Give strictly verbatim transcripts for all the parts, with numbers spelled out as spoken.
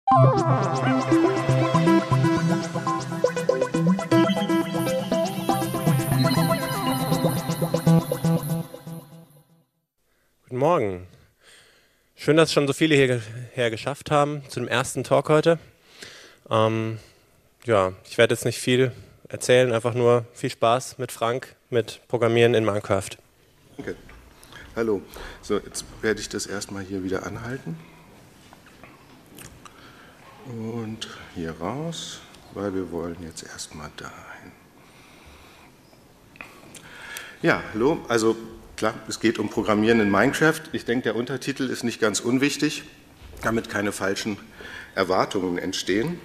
Guten Morgen. Schön, dass schon so viele hierher geschafft haben zu dem ersten Talk heute. Ähm, ja, ich werde jetzt nicht viel erzählen, einfach nur viel Spaß mit Frank, mit Programmieren in Minecraft. Danke. Hallo. So, jetzt werde ich das erstmal hier wieder anhalten. Und hier raus, weil wir wollen jetzt erstmal dahin. Ja, hallo. Also klar, es geht um Programmieren in Minecraft. Ich denke, der Untertitel ist nicht ganz unwichtig, damit keine falschen Erwartungen entstehen.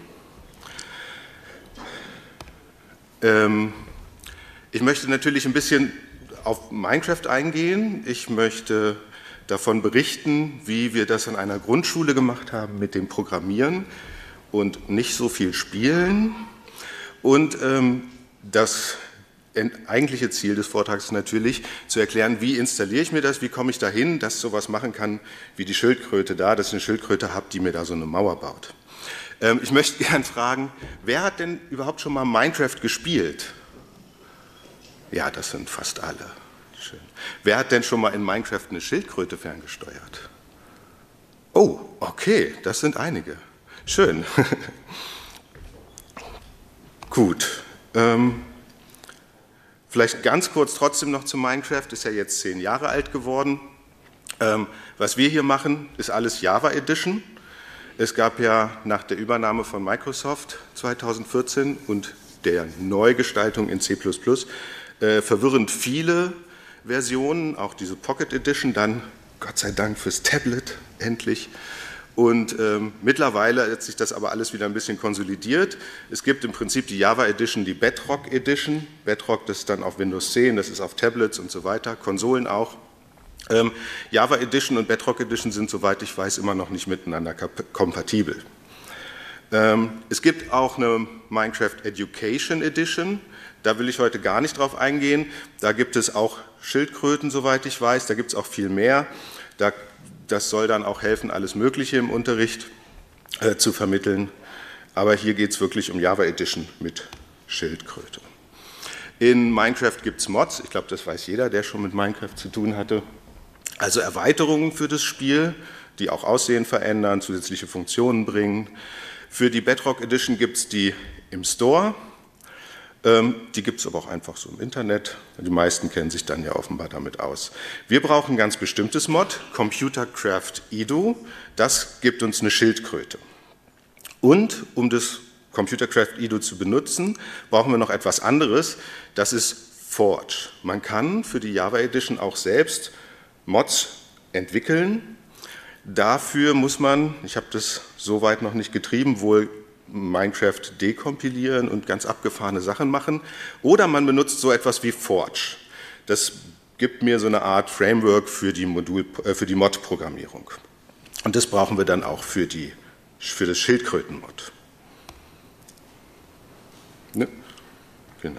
Ähm, ich möchte natürlich ein bisschen auf Minecraft eingehen. Ich möchte davon berichten, wie wir das an einer Grundschule gemacht haben mit dem Programmieren und nicht so viel Spielen. Und ähm, das eigentliche Ziel des Vortrags ist natürlich, zu erklären, wie installiere ich mir das, wie komme ich dahin, dass ich sowas machen kann wie die Schildkröte da, dass ich eine Schildkröte habe, die mir da so eine Mauer baut. Ähm, ich möchte gern fragen, wer hat denn überhaupt schon mal Minecraft gespielt? Ja, das sind fast alle. Schön. Wer hat denn schon mal in Minecraft eine Schildkröte ferngesteuert? Oh, okay, das sind einige. Schön. Gut. Ähm, vielleicht ganz kurz trotzdem noch zu Minecraft, ist ja jetzt zehn Jahre alt geworden. Ähm, was wir hier machen, ist alles Java Edition. Es gab ja nach der Übernahme von Microsoft zweitausendvierzehn und der Neugestaltung in C plus plus Äh, verwirrend viele Versionen, auch diese Pocket Edition, dann Gott sei Dank fürs Tablet endlich. Und ähm, mittlerweile hat sich das aber alles wieder ein bisschen konsolidiert. Es gibt im Prinzip die Java Edition, die Bedrock Edition. Bedrock, das ist dann auf Windows zehn, das ist auf Tablets und so weiter, Konsolen auch. Ähm, Java Edition und Bedrock Edition sind, soweit ich weiß, immer noch nicht miteinander kompatibel. Ähm, es gibt auch eine Minecraft Education Edition. Da will ich heute gar nicht drauf eingehen. Da gibt es auch Schildkröten, soweit ich weiß. Da gibt es auch viel mehr. Da, das soll dann auch helfen, alles Mögliche im Unterricht äh, zu vermitteln. Aber hier geht es wirklich um Java Edition mit Schildkröte. In Minecraft gibt es Mods. Ich glaube, das weiß jeder, der schon mit Minecraft zu tun hatte. Also Erweiterungen für das Spiel, die auch Aussehen verändern, zusätzliche Funktionen bringen. Für die Bedrock Edition gibt es die im Store. Die gibt es aber auch einfach so im Internet. Die meisten kennen sich dann ja offenbar damit aus. Wir brauchen ein ganz bestimmtes Mod, Computercraft Edu. Das gibt uns eine Schildkröte. Und um das Computercraft Edu zu benutzen, brauchen wir noch etwas anderes. Das ist Forge. Man kann für die Java Edition auch selbst Mods entwickeln. Dafür muss man, ich habe das soweit noch nicht getrieben, wohl Minecraft dekompilieren und ganz abgefahrene Sachen machen. Oder man benutzt so etwas wie Forge. Das gibt mir so eine Art Framework für die, Modul, äh, für die Mod-Programmierung. Und das brauchen wir dann auch für, die, für das Schildkröten-Mod. Ne? Genau.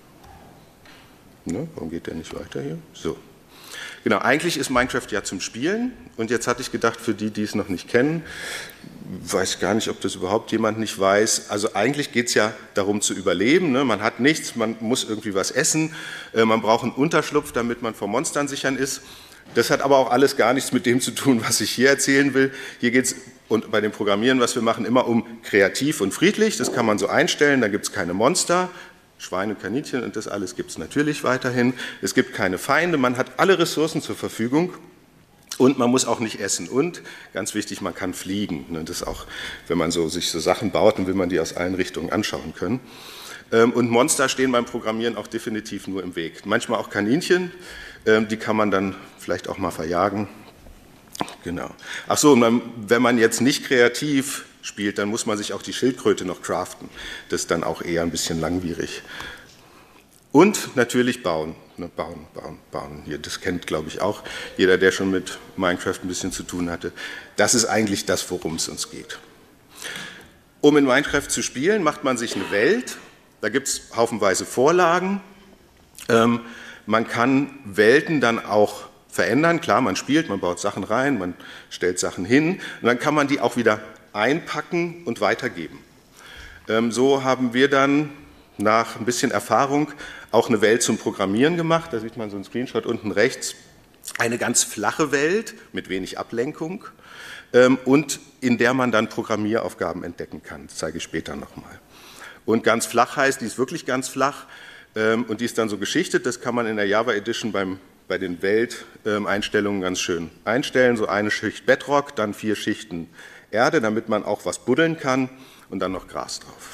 Ne? Warum geht der nicht weiter hier? So. Genau, eigentlich ist Minecraft ja zum Spielen und jetzt hatte ich gedacht, für die, die es noch nicht kennen, weiß gar nicht, ob das überhaupt jemand nicht weiß, also eigentlich geht es ja darum zu überleben, ne? Man hat nichts, man muss irgendwie was essen, äh, man braucht einen Unterschlupf, damit man vor Monstern sichern ist. Das hat aber auch alles gar nichts mit dem zu tun, was ich hier erzählen will. Hier geht es und bei dem Programmieren, was wir machen, immer um kreativ und friedlich, das kann man so einstellen, da gibt es keine Monster. Schweine, Kaninchen und das alles gibt es natürlich weiterhin. Es gibt keine Feinde, man hat alle Ressourcen zur Verfügung und man muss auch nicht essen. Und, ganz wichtig, man kann fliegen. Das ist auch, wenn man so, sich so Sachen baut, dann will man die aus allen Richtungen anschauen können. Und Monster stehen beim Programmieren auch definitiv nur im Weg. Manchmal auch Kaninchen, die kann man dann vielleicht auch mal verjagen. Genau. Ach so, und wenn man jetzt nicht kreativ spielt, dann muss man sich auch die Schildkröte noch craften. Das ist dann auch eher ein bisschen langwierig. Und natürlich bauen. Ne, bauen, bauen, bauen. Hier, das kennt, glaube ich, auch jeder, der schon mit Minecraft ein bisschen zu tun hatte. Das ist eigentlich das, worum es uns geht. Um in Minecraft zu spielen, macht man sich eine Welt. Da gibt es haufenweise Vorlagen. Ähm, man kann Welten dann auch verändern. Klar, man spielt, man baut Sachen rein, man stellt Sachen hin. Und dann kann man die auch wieder einpacken und weitergeben. Ähm, so haben wir dann nach ein bisschen Erfahrung auch eine Welt zum Programmieren gemacht. Da sieht man so einen Screenshot unten rechts. Eine ganz flache Welt mit wenig Ablenkung ähm, und in der man dann Programmieraufgaben entdecken kann. Das zeige ich später nochmal. Und ganz flach heißt, die ist wirklich ganz flach ähm, und die ist dann so geschichtet. Das kann man in der Java Edition beim, bei den Welteinstellungen ähm, ganz schön einstellen. So eine Schicht Bedrock, dann vier Schichten Erde, damit man auch was buddeln kann und dann noch Gras drauf.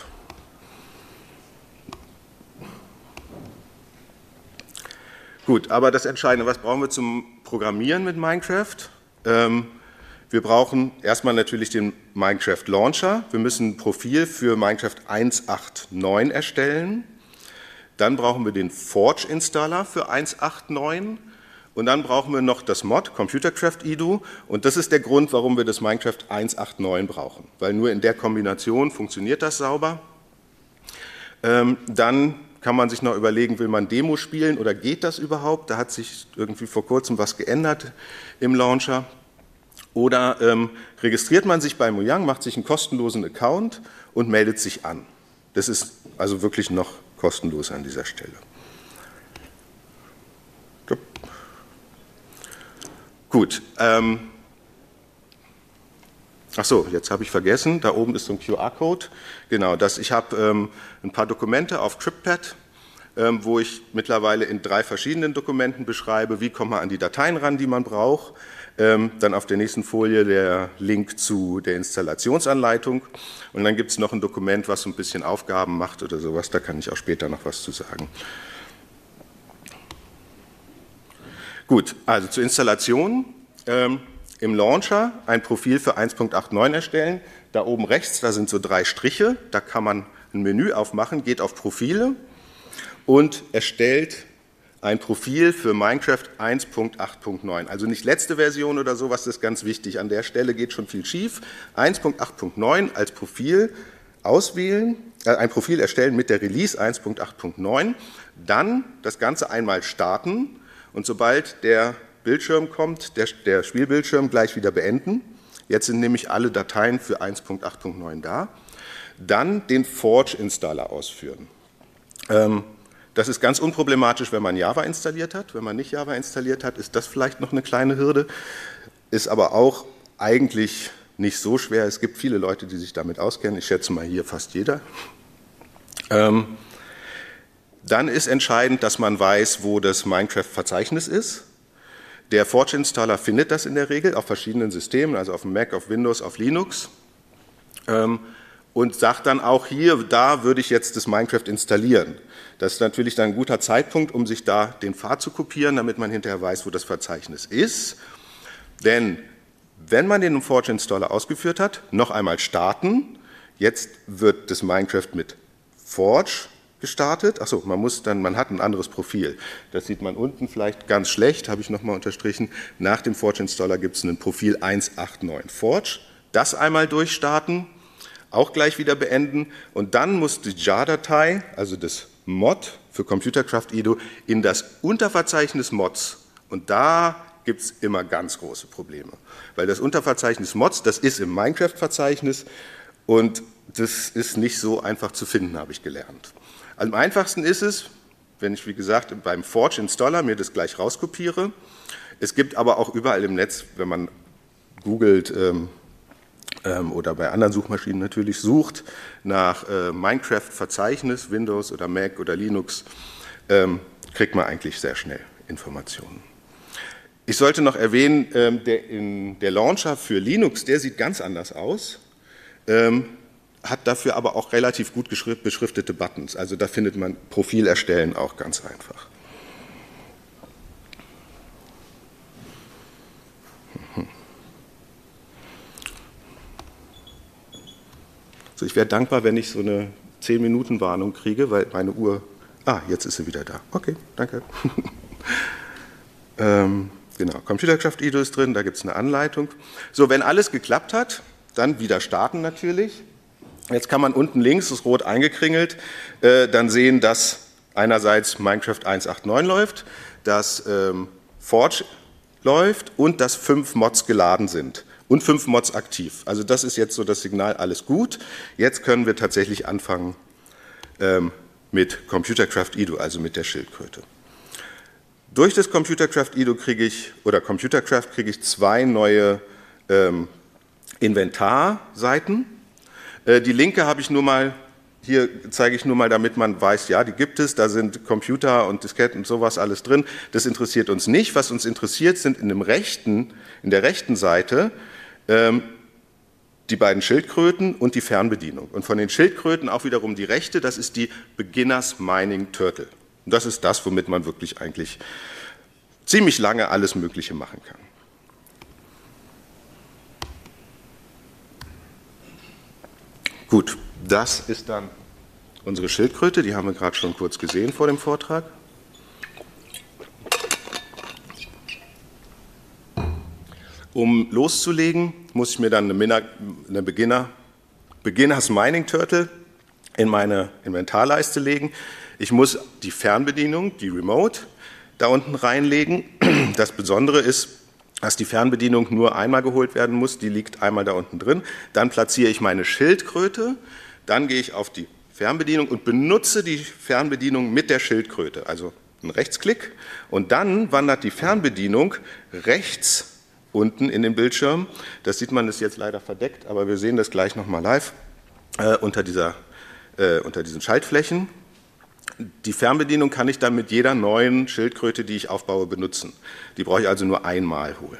Gut, aber das Entscheidende, was brauchen wir zum Programmieren mit Minecraft? Ähm, wir brauchen erstmal natürlich den Minecraft Launcher. Wir müssen ein Profil für Minecraft eins Punkt acht Punkt neun erstellen. Dann brauchen wir den Forge Installer für eins Punkt acht Punkt neun. Und dann brauchen wir noch das Mod Computercraft I D U. Und das ist der Grund, warum wir das Minecraft eins Punkt acht Punkt neun brauchen. Weil nur in der Kombination funktioniert das sauber. Ähm, dann kann man sich noch überlegen, will man Demo spielen oder geht das überhaupt? Da hat sich irgendwie vor kurzem was geändert im Launcher. Oder ähm, registriert man sich bei Mojang, macht sich einen kostenlosen Account und meldet sich an. Das ist also wirklich noch kostenlos an dieser Stelle. Gut. Ähm, Ach so, jetzt habe ich vergessen, da oben ist so ein Q R-Code. Genau, das, ich habe ähm, ein paar Dokumente auf TripPad, ähm, wo ich mittlerweile in drei verschiedenen Dokumenten beschreibe, wie kommt man an die Dateien ran, die man braucht. Ähm, dann auf der nächsten Folie der Link zu der Installationsanleitung. Und dann gibt es noch ein Dokument, was so ein bisschen Aufgaben macht oder sowas, da kann ich auch später noch was zu sagen. Gut, also zur Installation. Ähm, Im Launcher ein Profil für eins Punkt acht Punkt neun erstellen. Da oben rechts, da sind so drei Striche, da kann man ein Menü aufmachen, geht auf Profile und erstellt ein Profil für Minecraft eins Punkt acht Punkt neun. Also nicht letzte Version oder sowas, das ist ganz wichtig. An der Stelle geht schon viel schief. eins Punkt acht Punkt neun als Profil auswählen, äh, ein Profil erstellen mit der Release eins Punkt acht Punkt neun, dann das Ganze einmal starten und sobald der Bildschirm kommt, der, der Spielbildschirm gleich wieder beenden. Jetzt sind nämlich alle Dateien für eins Punkt acht Punkt neun da. Dann den Forge-Installer ausführen. Ähm, das ist ganz unproblematisch, wenn man Java installiert hat. Wenn man nicht Java installiert hat, ist das vielleicht noch eine kleine Hürde. Ist aber auch eigentlich nicht so schwer. Es gibt viele Leute, die sich damit auskennen. Ich schätze mal hier fast jeder. Ähm, dann ist entscheidend, dass man weiß, wo das Minecraft-Verzeichnis ist. Der Forge-Installer findet das in der Regel auf verschiedenen Systemen, also auf dem Mac, auf Windows, auf Linux ähm, und sagt dann auch hier, da würde ich jetzt das Minecraft installieren. Das ist natürlich dann ein guter Zeitpunkt, um sich da den Pfad zu kopieren, damit man hinterher weiß, wo das Verzeichnis ist. Denn wenn man den Forge-Installer ausgeführt hat, noch einmal starten. Jetzt wird das Minecraft mit Forge gestartet. Achso, man muss dann, man hat ein anderes Profil. Das sieht man unten vielleicht ganz schlecht, habe ich nochmal unterstrichen. Nach dem Forge Installer gibt es ein Profil eins Punkt acht Punkt neun Forge. Das einmal durchstarten, auch gleich wieder beenden und dann muss die Jar-Datei, also das Mod für Computercraft I D U, in das Unterverzeichnis Mods. Und da gibt es immer ganz große Probleme. Weil das Unterverzeichnis Mods, das ist im Minecraft-Verzeichnis und das ist nicht so einfach zu finden, habe ich gelernt. Am einfachsten ist es, wenn ich, wie gesagt, beim Forge Installer mir das gleich rauskopiere. Es gibt aber auch überall im Netz, wenn man googelt ähm, ähm, oder bei anderen Suchmaschinen natürlich sucht, nach äh, Minecraft-Verzeichnis, Windows oder Mac oder Linux, ähm, kriegt man eigentlich sehr schnell Informationen. Ich sollte noch erwähnen, ähm, der, in, der Launcher für Linux, der sieht ganz anders aus. Ähm, hat dafür aber auch relativ gut beschriftete Buttons. Also da findet man Profil erstellen auch ganz einfach. So, ich wäre dankbar, wenn ich so eine zehn Minuten Warnung kriege, weil meine Uhr... Ah, jetzt ist sie wieder da. Okay, danke. ähm, genau, Computercraft I D U ist drin, da gibt es eine Anleitung. So, wenn alles geklappt hat, dann wieder starten natürlich. Jetzt kann man unten links, das rot eingekringelt, äh, dann sehen, dass einerseits Minecraft eins Punkt acht Punkt neun läuft, dass ähm, Forge läuft und dass fünf Mods geladen sind. und fünf Mods aktiv. Also das ist jetzt so das Signal, alles gut. Jetzt können wir tatsächlich anfangen ähm, mit Computercraft I D O, also mit der Schildkröte. Durch das Computercraft I D O kriege ich, oder Computercraft kriege ich zwei neue ähm, Inventarseiten. Äh, die linke habe ich nur mal, hier zeige ich nur mal, damit man weiß, ja, die gibt es, da sind Computer und Disketten und sowas alles drin. Das interessiert uns nicht. Was uns interessiert, sind in, dem rechten, in der rechten Seite ähm, die beiden Schildkröten und die Fernbedienung. Und von den Schildkröten auch wiederum die rechte, das ist die Beginners Mining Turtle. Und das ist das, womit man wirklich eigentlich ziemlich lange alles Mögliche machen kann. Gut, das ist dann unsere Schildkröte, die haben wir gerade schon kurz gesehen vor dem Vortrag. Um loszulegen, muss ich mir dann eine, eine Beginner, Beginners Mining Turtle in meine Inventarleiste legen. Ich muss die Fernbedienung, die Remote, da unten reinlegen. Das Besondere ist, dass die Fernbedienung nur einmal geholt werden muss, die liegt einmal da unten drin. Dann platziere ich meine Schildkröte, dann gehe ich auf die Fernbedienung und benutze die Fernbedienung mit der Schildkröte, also einen Rechtsklick. Und dann wandert die Fernbedienung rechts unten in den Bildschirm. Das sieht man, ist jetzt leider verdeckt, aber wir sehen das gleich nochmal live äh, unter, dieser, äh, unter diesen Schaltflächen. Die Fernbedienung kann ich dann mit jeder neuen Schildkröte, die ich aufbaue, benutzen. Die brauche ich also nur einmal holen.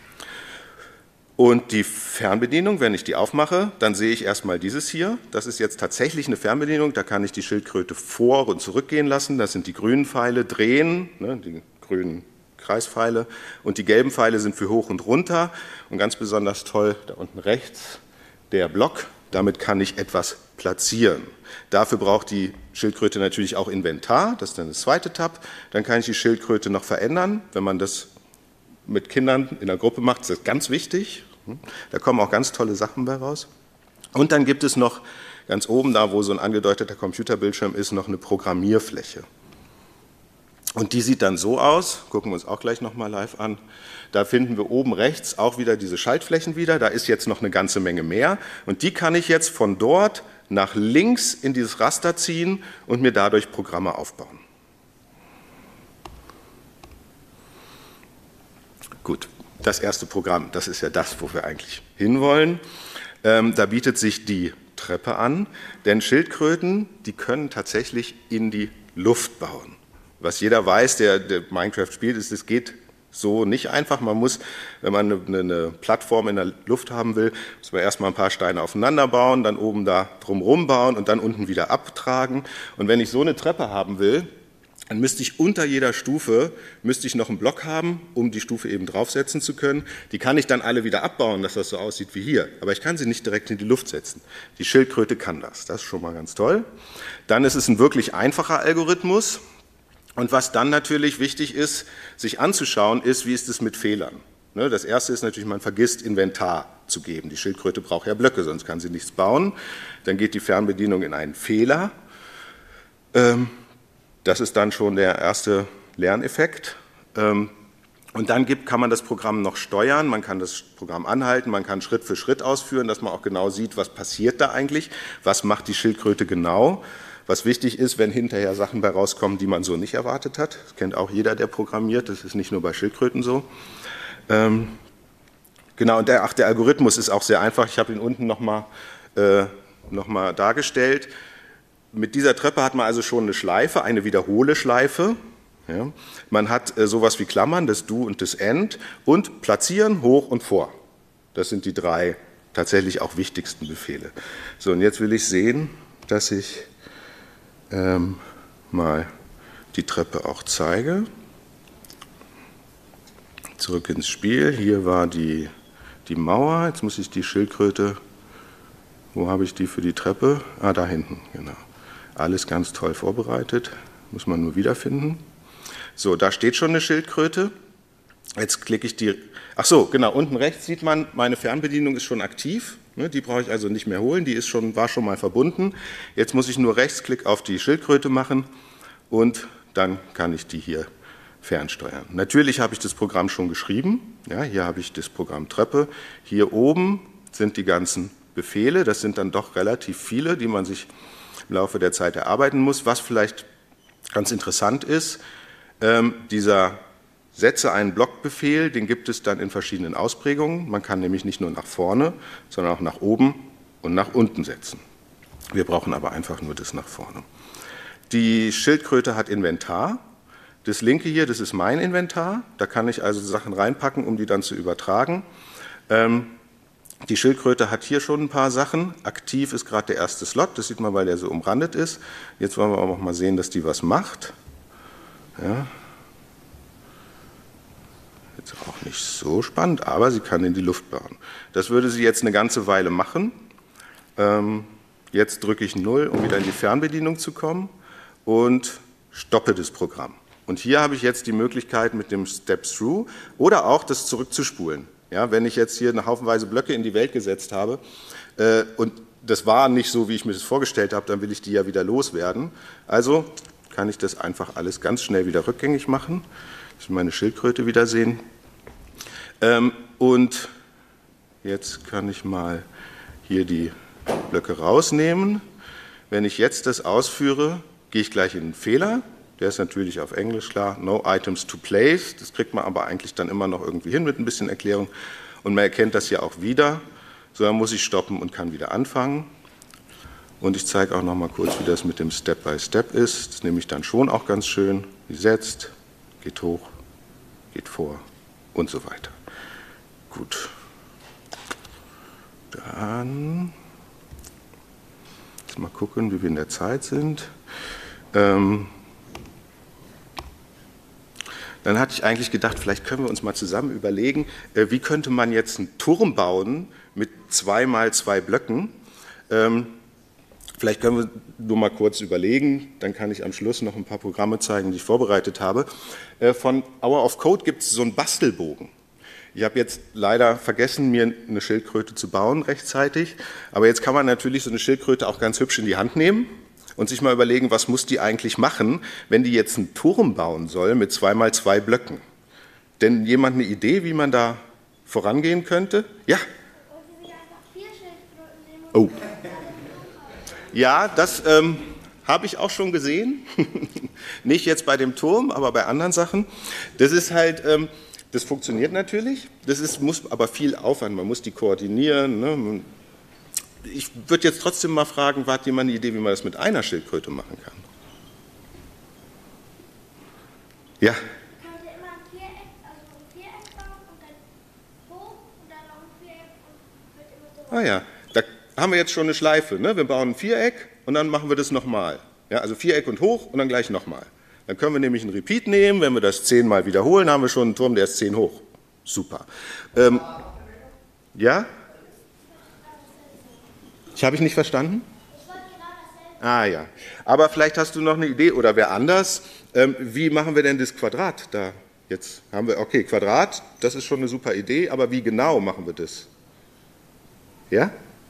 Und die Fernbedienung, wenn ich die aufmache, dann sehe ich erstmal dieses hier. Das ist jetzt tatsächlich eine Fernbedienung, da kann ich die Schildkröte vor- und zurückgehen lassen. Das sind die grünen Pfeile, drehen, ne, die grünen Kreispfeile. Und die gelben Pfeile sind für hoch und runter. Und ganz besonders toll, da unten rechts, der Block. Damit kann ich etwas platzieren. Dafür braucht die Schildkröte natürlich auch Inventar, das ist dann das zweite Tab. Dann kann ich die Schildkröte noch verändern. Wenn man das mit Kindern in der Gruppe macht, ist das ganz wichtig. Da kommen auch ganz tolle Sachen bei raus. Und dann gibt es noch ganz oben, da wo so ein angedeuteter Computerbildschirm ist, noch eine Programmierfläche. Und die sieht dann so aus, gucken wir uns auch gleich nochmal live an. Da finden wir oben rechts auch wieder diese Schaltflächen wieder. Da ist jetzt noch eine ganze Menge mehr. Und die kann ich jetzt von dort nach links in dieses Raster ziehen und mir dadurch Programme aufbauen. Gut, das erste Programm, das ist ja das, wo wir eigentlich hinwollen. Ähm, da bietet sich die Treppe an, denn Schildkröten, die können tatsächlich in die Luft bauen. Was jeder weiß, der, der Minecraft spielt, ist, es geht so nicht einfach. Man muss, wenn man eine, eine Plattform in der Luft haben will, muss man erstmal ein paar Steine aufeinander bauen, dann oben da drumherum bauen und dann unten wieder abtragen. Und wenn ich so eine Treppe haben will, dann müsste ich unter jeder Stufe müsste ich noch einen Block haben, um die Stufe eben draufsetzen zu können. Die kann ich dann alle wieder abbauen, dass das so aussieht wie hier. Aber ich kann sie nicht direkt in die Luft setzen. Die Schildkröte kann das. Das ist schon mal ganz toll. Dann ist es ein wirklich einfacher Algorithmus. Und was dann natürlich wichtig ist, sich anzuschauen, ist, wie ist es mit Fehlern. Das erste ist natürlich, man vergisst Inventar zu geben. Die Schildkröte braucht ja Blöcke, sonst kann sie nichts bauen. Dann geht die Fernbedienung in einen Fehler. Das ist dann schon der erste Lerneffekt. Und dann gibt, kann man das Programm noch steuern, man kann das Programm anhalten, man kann Schritt für Schritt ausführen, dass man auch genau sieht, was passiert da eigentlich, was macht die Schildkröte genau. Was wichtig ist, wenn hinterher Sachen bei rauskommen, die man so nicht erwartet hat. Das kennt auch jeder, der programmiert, das ist nicht nur bei Schildkröten so. Ähm, genau, und der, ach, der Algorithmus ist auch sehr einfach, ich habe ihn unten nochmal äh, noch mal dargestellt. Mit dieser Treppe hat man also schon eine Schleife, eine Wiederhole-Schleife. Ja. Man hat äh, sowas wie Klammern, das Do und das End und platzieren, hoch und vor. Das sind die drei tatsächlich auch wichtigsten Befehle. So, und jetzt will ich sehen, dass ich ähm, mal die Treppe auch zeige. Zurück ins Spiel. Hier war die, die Mauer. Jetzt muss ich die Schildkröte, wo habe ich die für die Treppe? Ah, da hinten, genau. Alles ganz toll vorbereitet, muss man nur wiederfinden. So, da steht schon eine Schildkröte. Jetzt klicke ich die, ach so, genau, unten rechts sieht man, meine Fernbedienung ist schon aktiv. Die brauche ich also nicht mehr holen, die ist schon, war schon mal verbunden. Jetzt muss ich nur Rechtsklick auf die Schildkröte machen und dann kann ich die hier fernsteuern. Natürlich habe ich das Programm schon geschrieben. Ja, hier habe ich das Programm Treppe. Hier oben sind die ganzen Befehle. Das sind dann doch relativ viele, die man sich im Laufe der Zeit erarbeiten muss. Was vielleicht ganz interessant ist, ähm, dieser Setze einen Blockbefehl, den gibt es dann in verschiedenen Ausprägungen. Man kann nämlich nicht nur nach vorne, sondern auch nach oben und nach unten setzen. Wir brauchen aber einfach nur das nach vorne. Die Schildkröte hat Inventar. Das linke hier, das ist mein Inventar. Da kann ich also Sachen reinpacken, um die dann zu übertragen. Ähm, die Schildkröte hat hier schon ein paar Sachen. Aktiv ist gerade der erste Slot. Das sieht man, weil der so umrandet ist. Jetzt wollen wir auch noch mal sehen, dass die was macht. Ja. Jetzt auch nicht so spannend, aber sie kann in die Luft bauen. Das würde sie jetzt eine ganze Weile machen. Ähm, jetzt drücke ich null, um wieder in die Fernbedienung zu kommen und stoppe das Programm. Und hier habe ich jetzt die Möglichkeit mit dem Step Through oder auch das zurückzuspulen. Ja, wenn ich jetzt hier eine haufenweise Blöcke in die Welt gesetzt habe äh, und das war nicht so, wie ich mir das vorgestellt habe, dann will ich die ja wieder loswerden. Also kann ich das einfach alles ganz schnell wieder rückgängig machen. Ich will meine Schildkröte wiedersehen. Ähm, und jetzt kann ich mal hier die Blöcke rausnehmen. Wenn ich jetzt das ausführe, gehe ich gleich in den Fehler. Der ist natürlich auf Englisch, klar. No items to place. Das kriegt man aber eigentlich dann immer noch irgendwie hin mit ein bisschen Erklärung. Und man erkennt das hier auch wieder. So, dann muss ich stoppen und kann wieder anfangen. Und ich zeige auch noch mal kurz, wie das mit dem Step by Step ist. Das nehme ich dann schon auch ganz schön. Die setzt, geht hoch, geht vor und so weiter. Gut. Dann jetzt mal gucken, wie wir in der Zeit sind. Ähm, dann hatte ich eigentlich gedacht, vielleicht können wir uns mal zusammen überlegen, äh, wie könnte man jetzt einen Turm bauen mit zwei mal zwei Blöcken. Ähm, vielleicht können wir nur mal kurz überlegen, dann kann ich am Schluss noch ein paar Programme zeigen, die ich vorbereitet habe. Äh, von Hour of Code gibt es so einen Bastelbogen. Ich habe jetzt leider vergessen, mir eine Schildkröte zu bauen rechtzeitig, aber jetzt kann man natürlich so eine Schildkröte auch ganz hübsch in die Hand nehmen und sich mal überlegen, was muss die eigentlich machen, wenn die jetzt einen Turm bauen soll mit zwei mal zwei Blöcken. Denn jemand eine Idee, wie man da vorangehen könnte? Ja? Oh. Ja, das ähm, habe ich auch schon gesehen. Nicht jetzt bei dem Turm, aber bei anderen Sachen. Das ist halt... Ähm, Das funktioniert natürlich, das ist, muss aber viel Aufwand, man muss die koordinieren. Ne? Ich würde jetzt trotzdem mal fragen, hat jemand eine Idee, wie man das mit einer Schildkröte machen kann? Ja? Kann man immer ein Viereck, also ein Viereck bauen und dann hoch und dann noch ein Viereck und wird immer so. Ah ja, da haben wir jetzt schon eine Schleife. Ne? Wir bauen ein Viereck und dann machen wir das nochmal. Ja, also Viereck und hoch und dann gleich nochmal. Dann können wir nämlich einen Repeat nehmen, wenn wir das zehnmal wiederholen, haben wir schon einen Turm, der ist zehn hoch. Super. Ähm, ja? Ich habe ich nicht verstanden? Ah ja. Aber vielleicht hast du noch eine Idee oder wer anders. Ähm, wie machen wir denn das Quadrat da? Jetzt haben wir, okay, Quadrat, das ist schon eine super Idee, aber wie genau machen wir das? Ja?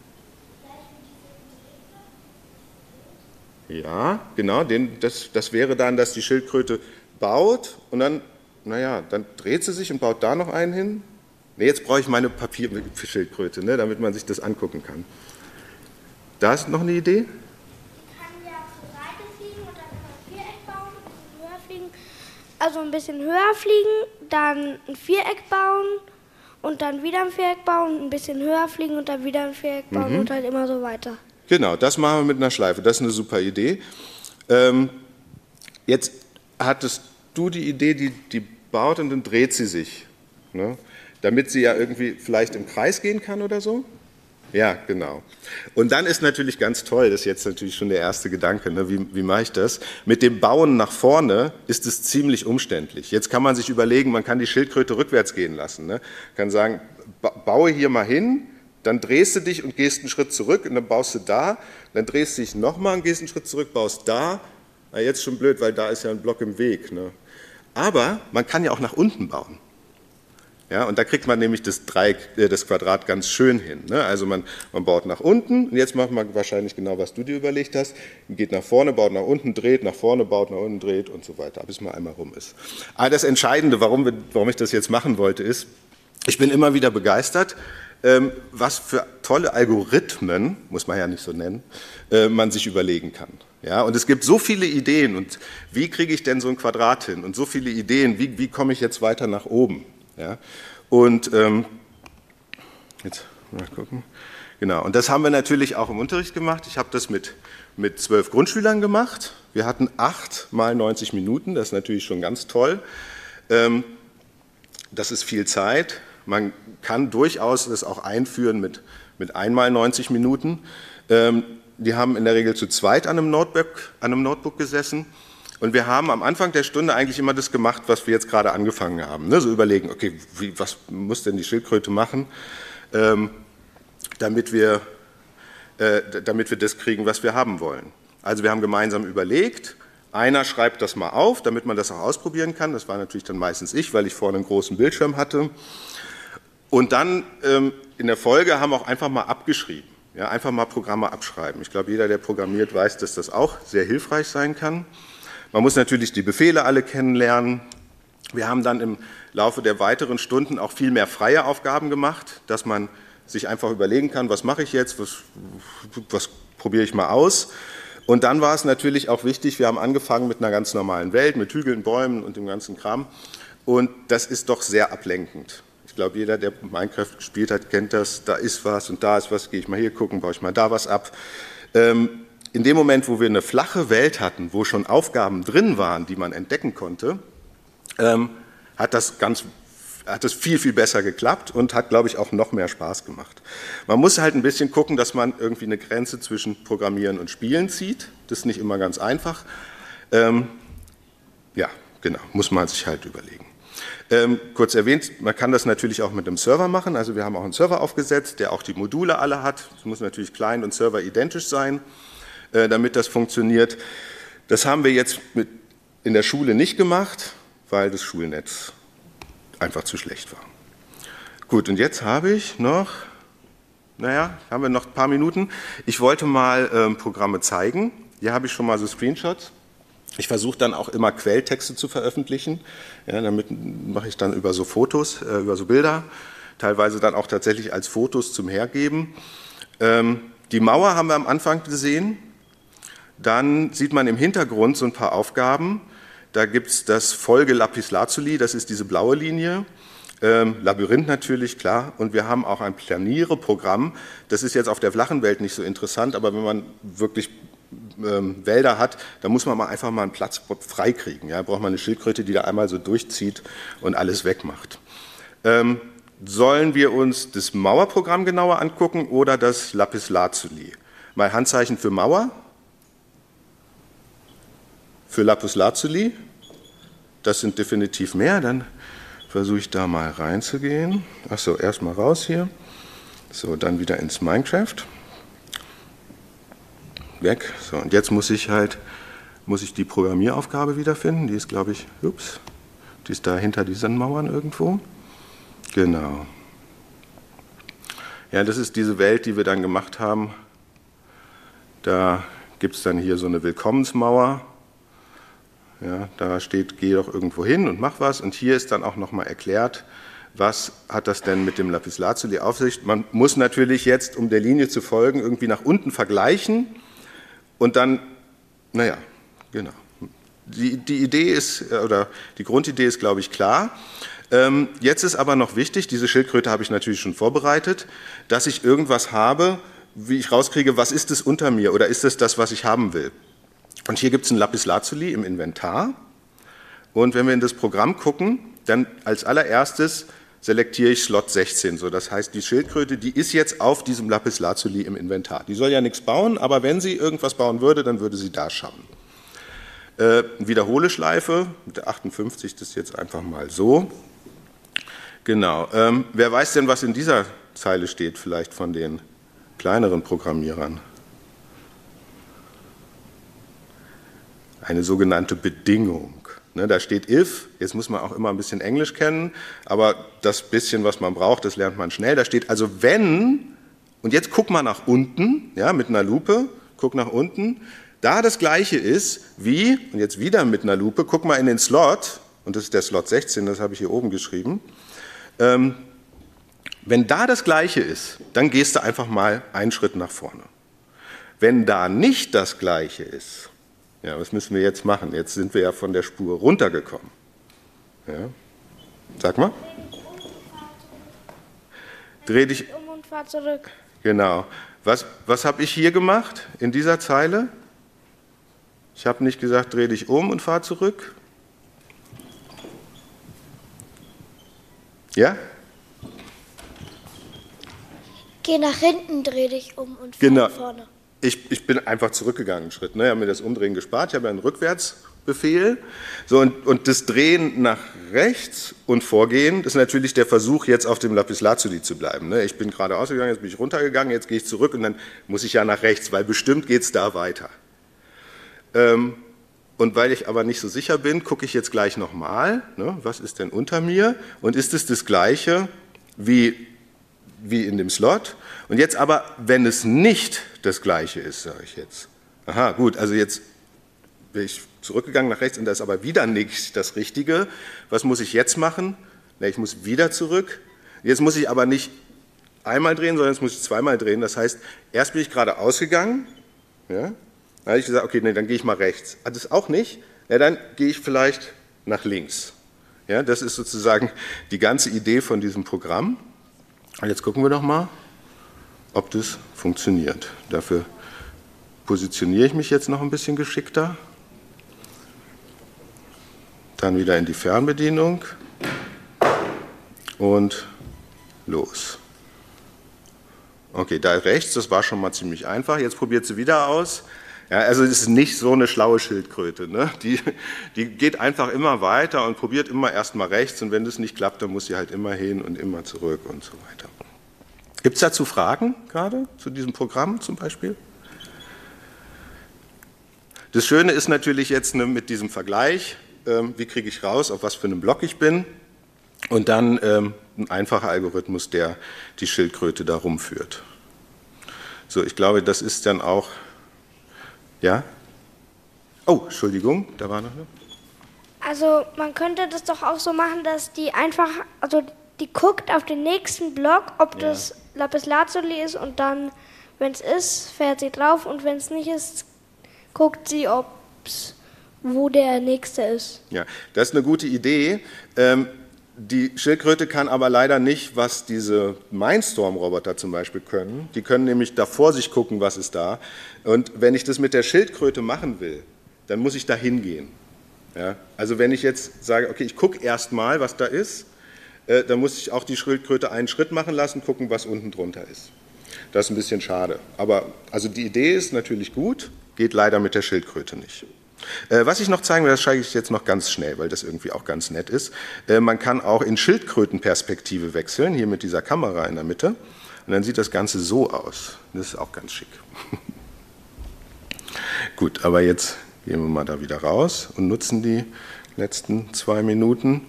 Ja, genau, den, das, das wäre dann, dass die Schildkröte baut und dann, naja, dann dreht sie sich und baut da noch einen hin. Ne, jetzt brauche ich meine Papierschildkröte, ne, damit man sich das angucken kann. Da ist noch eine Idee? Die kann ja zur Seite fliegen und dann immer ein Viereck bauen, ein bisschen höher fliegen. Also ein bisschen höher fliegen, dann ein Viereck bauen und dann wieder ein Viereck bauen, ein bisschen höher fliegen und dann wieder ein Viereck bauen mhm. und halt immer so weiter. Genau, das machen wir mit einer Schleife. Das ist eine super Idee. Ähm, jetzt hattest du die Idee, die, die baut und dann dreht sie sich. Ne? Damit sie ja irgendwie vielleicht im Kreis gehen kann oder so. Ja, genau. Und dann ist natürlich ganz toll, das ist jetzt natürlich schon der erste Gedanke, ne? wie, wie mache ich das? Mit dem Bauen nach vorne ist es ziemlich umständlich. Jetzt kann man sich überlegen, man kann die Schildkröte rückwärts gehen lassen. Ne? Kann sagen, ba baue hier mal hin, dann drehst du dich und gehst einen Schritt zurück und dann baust du da, dann drehst du dich nochmal und gehst einen Schritt zurück, baust da. Na, jetzt schon blöd, weil da ist ja ein Block im Weg. Ne? Aber man kann ja auch nach unten bauen. Ja, und da kriegt man nämlich das, Dreieck, äh, das Quadrat ganz schön hin. Ne? Also man, man baut nach unten, und jetzt macht man wahrscheinlich genau, was du dir überlegt hast, geht nach vorne, baut nach unten, dreht, nach vorne, baut nach unten, dreht und so weiter, bis man einmal rum ist. Aber das Entscheidende, warum, wir, warum ich das jetzt machen wollte, ist, ich bin immer wieder begeistert, ähm, was für tolle Algorithmen, muss man ja nicht so nennen, äh, man sich überlegen kann. Ja, und es gibt so viele Ideen, und wie kriege ich denn so ein Quadrat hin? Und so viele Ideen, wie, wie komme ich jetzt weiter nach oben? Ja, und ähm, jetzt mal gucken. Genau, und das haben wir natürlich auch im Unterricht gemacht. Ich habe das mit, mit zwölf Grundschülern gemacht. Wir hatten acht mal neunzig Minuten, das ist natürlich schon ganz toll. Ähm, das ist viel Zeit. Man kann durchaus das auch einführen mit, mit einmal neunzig Minuten. Ähm, die haben in der Regel zu zweit an einem Notebook, an einem Notebook gesessen. Und wir haben am Anfang der Stunde eigentlich immer das gemacht, was wir jetzt gerade angefangen haben. Ne? So überlegen, okay, wie, was muss denn die Schildkröte machen, ähm, damit, wir, äh, damit wir das kriegen, was wir haben wollen. Also wir haben gemeinsam überlegt, einer schreibt das mal auf, damit man das auch ausprobieren kann. Das war natürlich dann meistens ich, weil ich vorne einen großen Bildschirm hatte. Und dann ähm, in der Folge haben wir auch einfach mal abgeschrieben. Ja, einfach mal Programme abschreiben. Ich glaube, jeder, der programmiert, weiß, dass das auch sehr hilfreich sein kann. Man muss natürlich die Befehle alle kennenlernen. Wir haben dann im Laufe der weiteren Stunden auch viel mehr freie Aufgaben gemacht, dass man sich einfach überlegen kann, was mache ich jetzt, was, was probiere ich mal aus. Und dann war es natürlich auch wichtig, wir haben angefangen mit einer ganz normalen Welt, mit Hügeln, Bäumen und dem ganzen Kram. Und das ist doch sehr ablenkend. Ich glaube, jeder, der Minecraft gespielt hat, kennt das. Da ist was und da ist was, gehe ich mal hier gucken, baue ich mal da was ab. Ähm, In dem Moment, wo wir eine flache Welt hatten, wo schon Aufgaben drin waren, die man entdecken konnte, ähm, hat das ganz, hat das viel, viel besser geklappt und hat, glaube ich, auch noch mehr Spaß gemacht. Man muss halt ein bisschen gucken, dass man irgendwie eine Grenze zwischen Programmieren und Spielen zieht. Das ist nicht immer ganz einfach. Ähm, ja, genau, muss man sich halt überlegen. Ähm, kurz erwähnt, man kann das natürlich auch mit einem Server machen. Also wir haben auch einen Server aufgesetzt, der auch die Module alle hat. Es muss natürlich Client und Server identisch sein, damit das funktioniert. Das haben wir jetzt mit in der Schule nicht gemacht, weil das Schulnetz einfach zu schlecht war. Gut, und jetzt habe ich noch, naja, haben wir noch ein paar Minuten. Ich wollte mal ähm, Programme zeigen. Hier habe ich schon mal so Screenshots. Ich versuche dann auch immer Quelltexte zu veröffentlichen. Ja, damit mache ich dann über so Fotos, äh, über so Bilder, teilweise dann auch tatsächlich als Fotos zum Hergeben. Ähm, die Mauer haben wir am Anfang gesehen. Dann sieht man im Hintergrund so ein paar Aufgaben. Da gibt es das Folge Lapislazuli, das ist diese blaue Linie. Ähm, Labyrinth natürlich, klar. Und wir haben auch ein Planiere-Programm. Das ist jetzt auf der flachen Welt nicht so interessant, aber wenn man wirklich ähm, Wälder hat, dann muss man mal einfach mal einen Platz freikriegen. Ja? Da braucht man eine Schildkröte, die da einmal so durchzieht und alles wegmacht. Ähm, sollen wir uns das Mauerprogramm genauer angucken oder das Lapislazuli? Mal Handzeichen für Mauer. Für Lapislazuli, das sind definitiv mehr, dann versuche ich da mal reinzugehen. Achso, erstmal raus hier. So, dann wieder ins Minecraft. Weg. So, und jetzt muss ich halt, muss ich die Programmieraufgabe wiederfinden. Die ist, glaube ich, ups, die ist da hinter diesen Mauern irgendwo. Genau. Ja, das ist diese Welt, die wir dann gemacht haben. Da gibt es dann hier so eine Willkommensmauer. Ja, da steht, geh doch irgendwo hin und mach was. Und hier ist dann auch nochmal erklärt, was hat das denn mit dem Lapislazuli auf sich. Man muss natürlich jetzt, um der Linie zu folgen, irgendwie nach unten vergleichen und dann, naja, genau. Die, die Idee ist, oder die Grundidee ist, glaube ich, klar. Ähm, jetzt ist aber noch wichtig, diese Schildkröte habe ich natürlich schon vorbereitet, dass ich irgendwas habe, wie ich rauskriege, was ist es unter mir oder ist es das, was ich haben will. Und hier gibt es ein Lapislazuli im Inventar. Und wenn wir in das Programm gucken, dann als allererstes selektiere ich Slot sechzehn. So, das heißt, die Schildkröte, die ist jetzt auf diesem Lapislazuli im Inventar. Die soll ja nichts bauen, aber wenn sie irgendwas bauen würde, dann würde sie da schauen. Äh, Wiederholeschleife, mit der achtundfünfzig, das ist jetzt einfach mal so. Genau. Ähm, wer weiß denn, was in dieser Zeile steht, vielleicht von den kleineren Programmierern? Eine sogenannte Bedingung. Ne, da steht if, jetzt muss man auch immer ein bisschen Englisch kennen, aber das bisschen, was man braucht, das lernt man schnell. Da steht also wenn, und jetzt guck mal nach unten, ja, mit einer Lupe, guck nach unten, da das gleiche ist wie, und jetzt wieder mit einer Lupe, guck mal in den Slot, und das ist der Slot sechzehn, das habe ich hier oben geschrieben, ähm, wenn da das gleiche ist, dann gehst du einfach mal einen Schritt nach vorne. Wenn da nicht das gleiche ist, ja, was müssen wir jetzt machen? Jetzt sind wir ja von der Spur runtergekommen. Ja. Sag mal. Dreh dich um und fahr zurück. Genau. Was, was habe ich hier gemacht in dieser Zeile? Ich habe nicht gesagt, dreh dich um und fahr zurück. Ja? Geh nach hinten, dreh dich um und fahr Genau. nach vorne. Ich, ich bin einfach zurückgegangen einen Schritt. Ne? Ich habe mir das Umdrehen gespart. Ich habe ja einen Rückwärtsbefehl. So, und, und das Drehen nach rechts und Vorgehen, das ist natürlich der Versuch, jetzt auf dem Lapislazuli zu bleiben. Ne? Ich bin geradeaus gegangen, jetzt bin ich runtergegangen, jetzt gehe ich zurück und dann muss ich ja nach rechts, weil bestimmt geht es da weiter. Ähm, und weil ich aber nicht so sicher bin, gucke ich jetzt gleich nochmal, ne? Was ist denn unter mir? Und ist es das Gleiche wie, wie in dem Slot? Und jetzt aber, wenn es nicht das Gleiche ist, sage ich jetzt. Aha, gut, also jetzt bin ich zurückgegangen nach rechts und da ist aber wieder nicht das Richtige. Was muss ich jetzt machen? Na, ich muss wieder zurück. Jetzt muss ich aber nicht einmal drehen, sondern jetzt muss ich zweimal drehen. Das heißt, erst bin ich geradeaus gegangen, ja, dann habe ich gesagt, okay, nee, dann gehe ich mal rechts. Hat es auch nicht? Ja, dann gehe ich vielleicht nach links. Ja, das ist sozusagen die ganze Idee von diesem Programm. Und jetzt gucken wir doch mal, ob das funktioniert. Dafür positioniere ich mich jetzt noch ein bisschen geschickter. Dann wieder in die Fernbedienung und los. Okay, da rechts, das war schon mal ziemlich einfach. Jetzt probiert sie wieder aus. Ja, also es ist nicht so eine schlaue Schildkröte. Ne? Die, die geht einfach immer weiter und probiert immer erst mal rechts. Und wenn das nicht klappt, dann muss sie halt immer hin und immer zurück und so weiter. Gibt es dazu Fragen gerade zu diesem Programm zum Beispiel? Das Schöne ist natürlich jetzt ne, mit diesem Vergleich, ähm, wie kriege ich raus, auf was für einem Block ich bin, und dann ähm, ein einfacher Algorithmus, der die Schildkröte da rumführt. So, ich glaube, das ist dann auch, ja? Oh, Entschuldigung, da war noch eine. Also man könnte das doch auch so machen, dass die einfach, also die guckt auf den nächsten Block, ob Ja. das Lapislazuli ist, und dann, wenn es ist, fährt sie drauf, und wenn es nicht ist, guckt sie, ob's, wo der nächste ist. Ja, das ist eine gute Idee. Ähm, die Schildkröte kann aber leider nicht, was diese Mindstorm-Roboter zum Beispiel können. Die können nämlich da vor sich gucken, was ist da. Und wenn ich das mit der Schildkröte machen will, dann muss ich da hingehen. Ja, also wenn ich jetzt sage, okay, ich gucke erst mal, was da ist, äh, dann muss ich auch die Schildkröte einen Schritt machen lassen, gucken, was unten drunter ist. Das ist ein bisschen schade. Aber also die Idee ist natürlich gut, geht leider mit der Schildkröte nicht. Äh, was ich noch zeigen will, das zeige ich jetzt noch ganz schnell, weil das irgendwie auch ganz nett ist. Äh, man kann auch in Schildkrötenperspektive wechseln, hier mit dieser Kamera in der Mitte. Und dann sieht das Ganze so aus. Das ist auch ganz schick. Gut, aber jetzt gehen wir mal da wieder raus und nutzen die letzten zwei Minuten.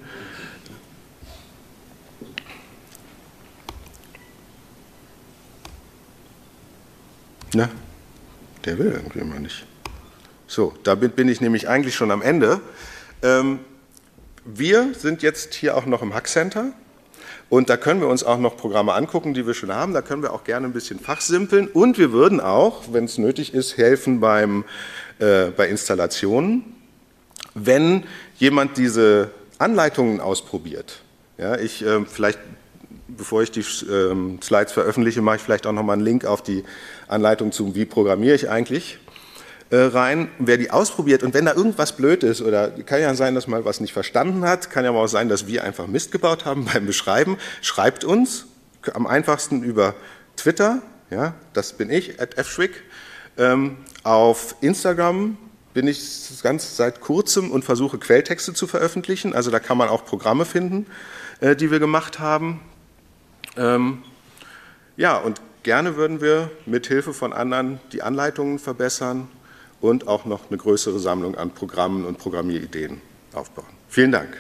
Na, der will irgendwie immer nicht. So, damit bin ich nämlich eigentlich schon am Ende. Ähm, wir sind jetzt hier auch noch im Hack Center und da können wir uns auch noch Programme angucken, die wir schon haben. Da können wir auch gerne ein bisschen fachsimpeln und wir würden auch, wenn es nötig ist, helfen beim, äh, bei Installationen. Wenn jemand diese Anleitungen ausprobiert, ja, ich äh, vielleicht, bevor ich die äh, Slides veröffentliche, mache ich vielleicht auch noch mal einen Link auf die Anleitung zu, wie programmiere ich eigentlich, rein, wer die ausprobiert, und wenn da irgendwas blöd ist, oder kann ja sein, dass man was nicht verstanden hat, kann ja aber auch sein, dass wir einfach Mist gebaut haben beim Beschreiben, schreibt uns, am einfachsten über Twitter, ja, das bin ich, at fschwick, ähm, auf Instagram bin ich ganz seit kurzem und versuche Quelltexte zu veröffentlichen, also da kann man auch Programme finden, äh, die wir gemacht haben. Ähm, ja, und gerne würden wir mit Hilfe von anderen die Anleitungen verbessern und auch noch eine größere Sammlung an Programmen und Programmierideen aufbauen. Vielen Dank.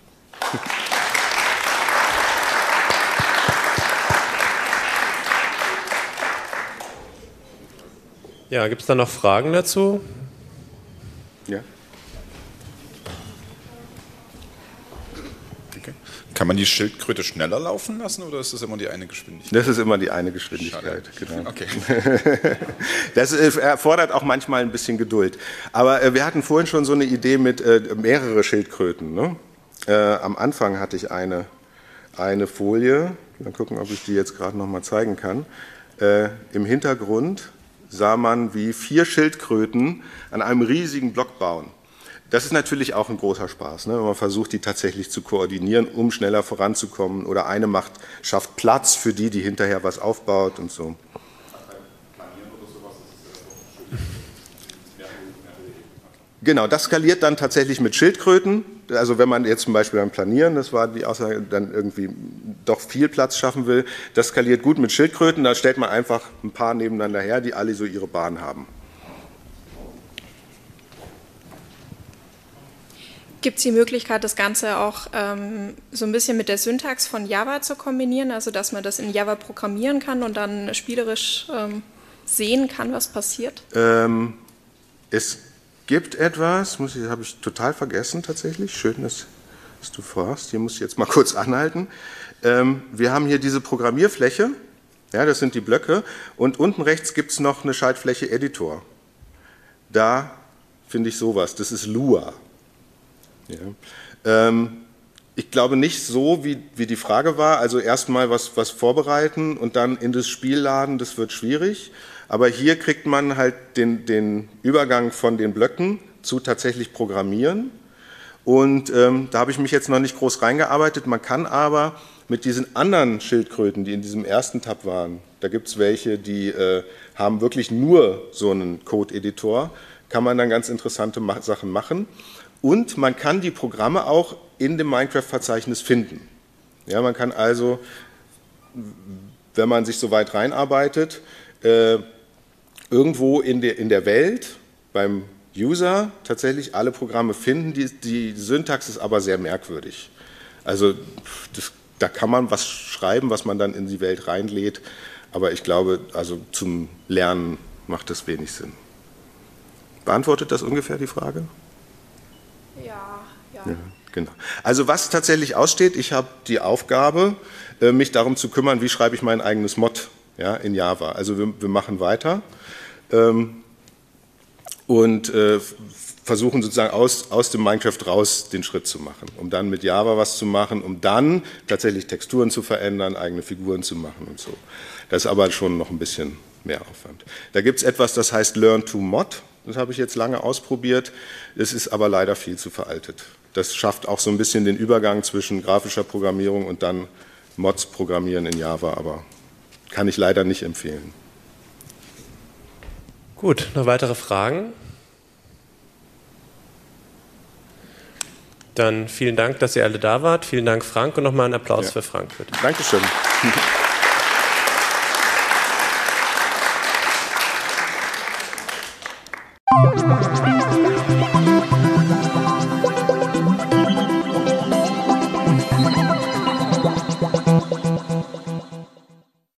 Ja, gibt es da noch Fragen dazu? Ja. Okay. Kann man die Schildkröte schneller laufen lassen oder ist das immer die eine Geschwindigkeit? Das ist immer die eine Geschwindigkeit. Genau. Okay. Das erfordert auch manchmal ein bisschen Geduld. Aber äh, wir hatten vorhin schon so eine Idee mit äh, mehrere Schildkröten. Ne? Äh, am Anfang hatte ich eine, eine Folie. Mal gucken, ob ich die jetzt gerade noch mal zeigen kann. Äh, Im Hintergrund sah man, wie vier Schildkröten an einem riesigen Block bauen. Das ist natürlich auch ein großer Spaß, ne? Wenn man versucht, die tatsächlich zu koordinieren, um schneller voranzukommen. Oder eine macht, schafft Platz für die, die hinterher was aufbaut und so. Genau, das skaliert dann tatsächlich mit Schildkröten. Also wenn man jetzt zum Beispiel beim Planieren, das war die Aussage, dann irgendwie doch viel Platz schaffen will, das skaliert gut mit Schildkröten. Da stellt man einfach ein paar nebeneinander her, die alle so ihre Bahn haben. Gibt es die Möglichkeit, das Ganze auch ähm, so ein bisschen mit der Syntax von Java zu kombinieren, also dass man das in Java programmieren kann und dann spielerisch ähm, sehen kann, was passiert? Ähm, es gibt etwas, muss ich, habe ich total vergessen tatsächlich, schön, dass, dass du fragst, hier muss ich jetzt mal kurz anhalten. Ähm, wir haben hier diese Programmierfläche, ja, das sind die Blöcke, und unten rechts gibt es noch eine Schaltfläche Editor. Da finde ich sowas, das ist Lua. Ja. Ähm, ich glaube nicht so, wie, wie die Frage war, also erstmal was, was vorbereiten und dann in das Spiel laden, das wird schwierig. Aber hier kriegt man halt den, den Übergang von den Blöcken zu tatsächlich Programmieren. Und ähm, da habe ich mich jetzt noch nicht groß reingearbeitet. Man kann aber mit diesen anderen Schildkröten, die in diesem ersten Tab waren, da gibt es welche, die äh, haben wirklich nur so einen Code-Editor, kann man dann ganz interessante Ma- Sachen machen. Und man kann die Programme auch in dem Minecraft-Verzeichnis finden. Ja, man kann also, wenn man sich so weit reinarbeitet, äh, irgendwo in der, in der Welt beim User tatsächlich alle Programme finden. Die, die Syntax ist aber sehr merkwürdig. Also das, da kann man was schreiben, was man dann in die Welt reinlädt. Aber ich glaube, also zum Lernen macht das wenig Sinn. Beantwortet das ungefähr die Frage? Ja, ja. Ja, genau. Also was tatsächlich aussteht, ich habe die Aufgabe, mich darum zu kümmern, wie schreibe ich mein eigenes Mod, ja, in Java. Also wir, wir machen weiter ähm, und äh, versuchen sozusagen aus, aus dem Minecraft raus den Schritt zu machen, um dann mit Java was zu machen, um dann tatsächlich Texturen zu verändern, eigene Figuren zu machen und so. Das ist aber schon noch ein bisschen mehr Aufwand. Da gibt es etwas, das heißt Learn to Mod. Das habe ich jetzt lange ausprobiert. Es ist aber leider viel zu veraltet. Das schafft auch so ein bisschen den Übergang zwischen grafischer Programmierung und dann Mods programmieren in Java, aber kann ich leider nicht empfehlen. Gut, noch weitere Fragen? Dann vielen Dank, dass ihr alle da wart. Vielen Dank, Frank, und nochmal einen Applaus Ja. für Frank, bitte. Dankeschön.